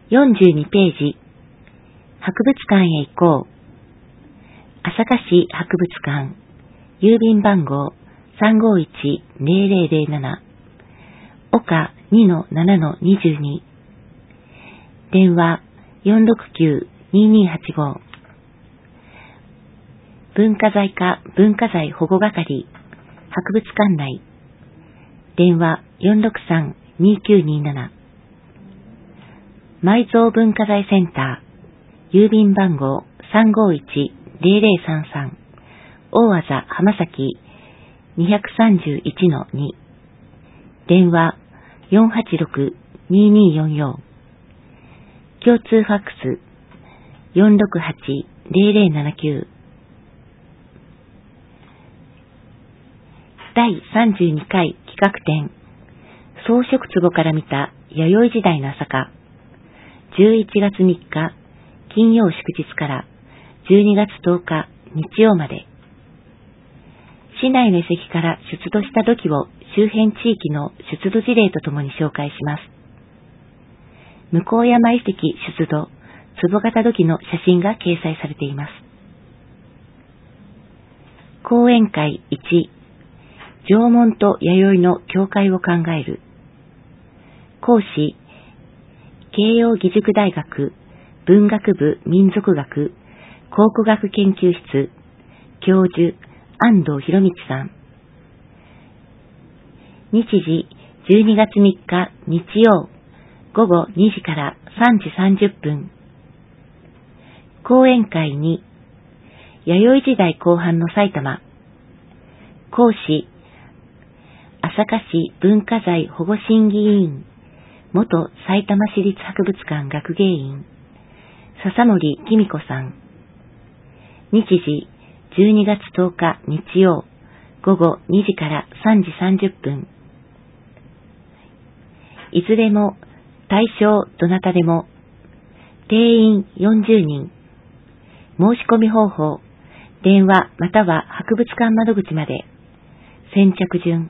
42ページ。博物館へ行こう。朝霞市博物館。郵便番号 351-0007。岡 2-7-22。電話 469-2285。文化財課文化財保護係。博物館内。電話 463-2927。埋蔵文化財センター。郵便番号 351-0033。大字浜崎 231-2。電話 486-2244。共通ファックス 468-0079。第32回企画展。装飾壺から見た弥生時代の朝霞。11月3日金曜祝日から12月10日日曜まで。市内の遺跡から出土した土器を周辺地域の出土事例とともに紹介します。向山遺跡出土壺型土器の写真が掲載されています。講演会1、縄文と弥生の境界を考える。講師、慶應義塾大学文学部民族学考古学研究室教授安藤博道さん。日時12月3日日曜午後2時から3時30分。講演会2、弥生時代後半の埼玉。講師、朝霞市文化財保護審議委員元埼玉市立博物館学芸員笹森紀美子さん。日時12月10日日曜午後2時から3時30分。いずれも対象どなたでも。定員40人。申し込み方法、電話または博物館窓口まで。先着順。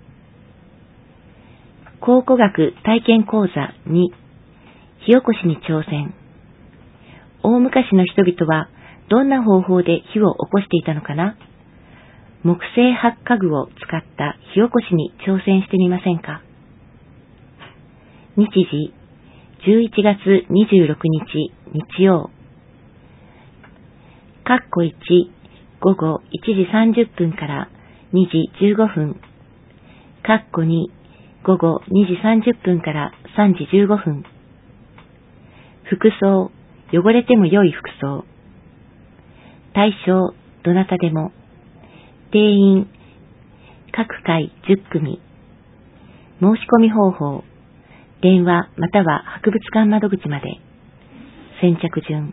考古学体験講座2、火起こしに挑戦。大昔の人々はどんな方法で火を起こしていたのかな？木製発火具を使った火起こしに挑戦してみませんか？日時11月26日日曜。1午後1時30分から2時15分。2午後2時30分から3時15分。服装、汚れても良い服装。対象、どなたでも。定員、各回10組。申し込み方法、電話または博物館窓口まで。先着順。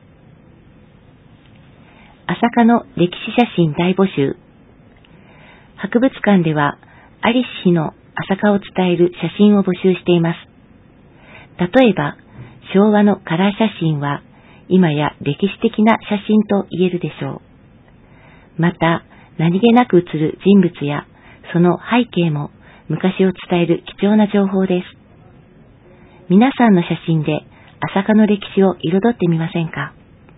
朝霞の歴史写真大募集。博物館では、在りし日の朝霞を伝える写真を募集しています。例えば、昭和のカラー写真は、今や歴史的な写真と言えるでしょう。また、何気なく写る人物や、その背景も昔を伝える貴重な情報です。皆さんの写真で朝霞の歴史を彩ってみませんか？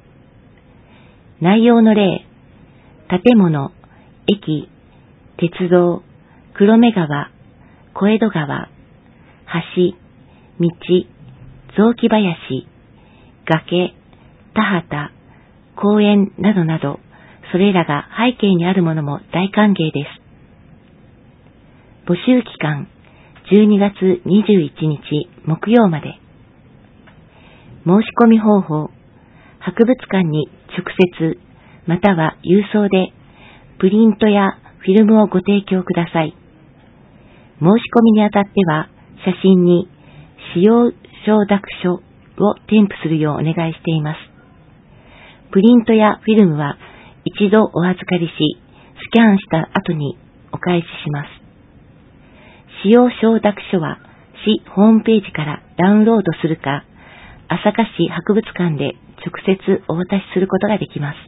内容の例、建物、駅、鉄道、黒目川、小江戸川、橋、道、雑木林、崖、田畑、公園などなど、それらが背景にあるものも大歓迎です。募集期間、12月21日木曜まで。申し込み方法、博物館に直接または郵送でプリントやフィルムをご提供ください。申し込みにあたっては写真に使用承諾書を添付するようお願いしています。プリントやフィルムは一度お預かりし、スキャンした後にお返しします。使用承諾書は市ホームページからダウンロードするか、朝霞市博物館で直接お渡しすることができます。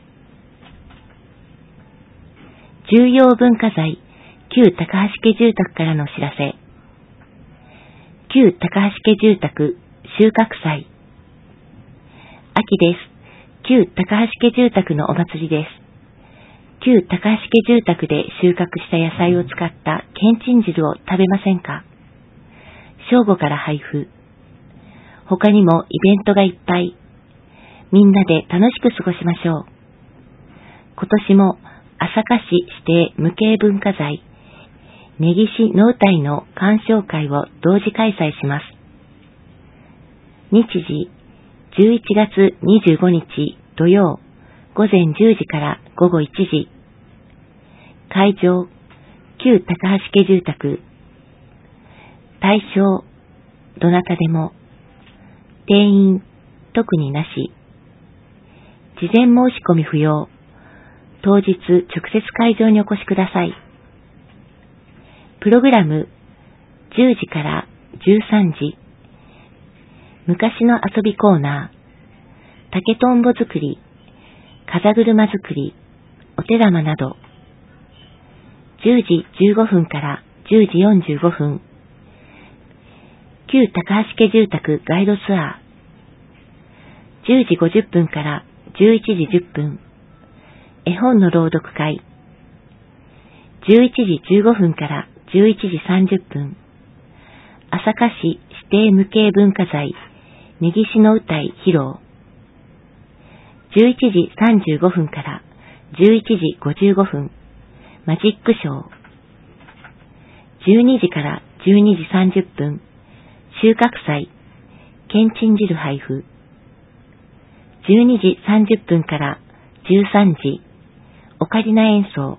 重要文化財、旧高橋家住宅からのお知らせ。旧高橋家住宅収穫祭秋です。旧高橋家住宅のお祭りです。旧高橋家住宅で収穫した野菜を使ったけんちん汁を食べませんか？正午から配布。他にもイベントがいっぱい。みんなで楽しく過ごしましょう。今年も朝霞市指定無形文化財根岸能体の鑑賞会を同時開催します。日時11月25日土曜午前10時から午後1時。会場旧高橋家住宅。対象どなたでも。定員特になし。事前申し込み不要。当日直接会場にお越しください。プログラム10時から13時。昔の遊びコーナー、竹とんぼ作り、風車作り、お手玉など。10時15分から10時45分。旧高橋家住宅ガイドツアー。10時50分から11時10分。絵本の朗読会。11時15分から11時30分。朝霞市指定無形文化財根岸の歌い披露。11時35分から11時55分。マジックショー。12時から12時30分。収穫祭。けんちん汁配布。12時30分から13時。オカリナ演奏。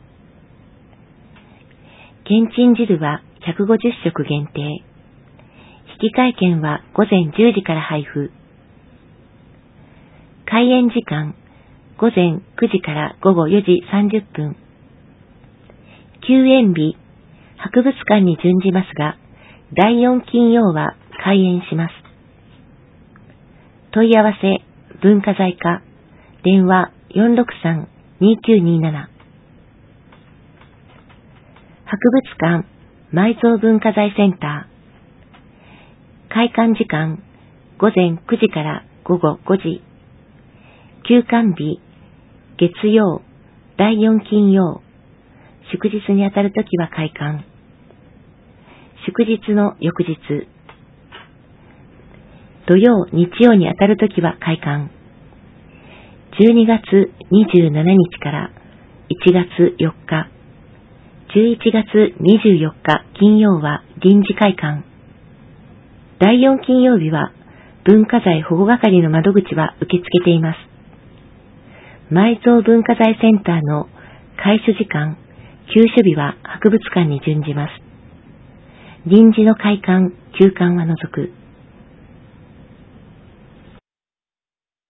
けんちん汁は150食限定。引換券は午前10時から配布。開演時間午前9時から午後4時30分。休園日、博物館に準じますが、第4金曜は開園します。問い合わせ、文化財課、電話463-2927。博物館、埋蔵文化財センター。開館時間、午前9時から午後5時。休館日、月曜、第4金曜。祝日にあたるときは開館。祝日の翌日。土曜、日曜にあたるときは開館。12月27日から1月4日。11月24日金曜は臨時開館。第4金曜日は文化財保護係の窓口は受け付けています。埋蔵文化財センターの開所時間、休所日は博物館に準じます。臨時の開館、休館は除く。